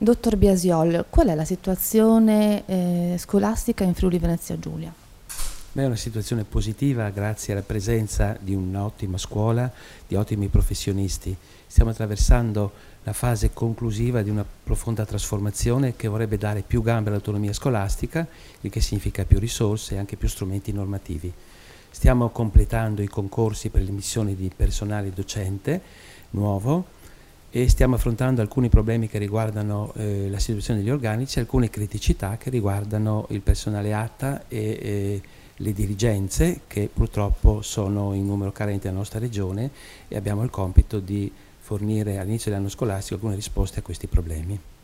Dottor Biasiol, qual è la situazione scolastica in Friuli Venezia Giulia? Beh, è una situazione positiva grazie alla presenza di un'ottima scuola, di ottimi professionisti. Stiamo attraversando la fase conclusiva di una profonda trasformazione che vorrebbe dare più gambe all'autonomia scolastica, il che significa più risorse e anche più strumenti normativi. Stiamo completando i concorsi per l'immissione di personale docente nuovo e stiamo affrontando alcuni problemi che riguardano la situazione degli organici, alcune criticità che riguardano il personale ATA e le dirigenze, che purtroppo sono in numero carente nella nostra regione, e abbiamo il compito di fornire all'inizio dell'anno scolastico alcune risposte a questi problemi.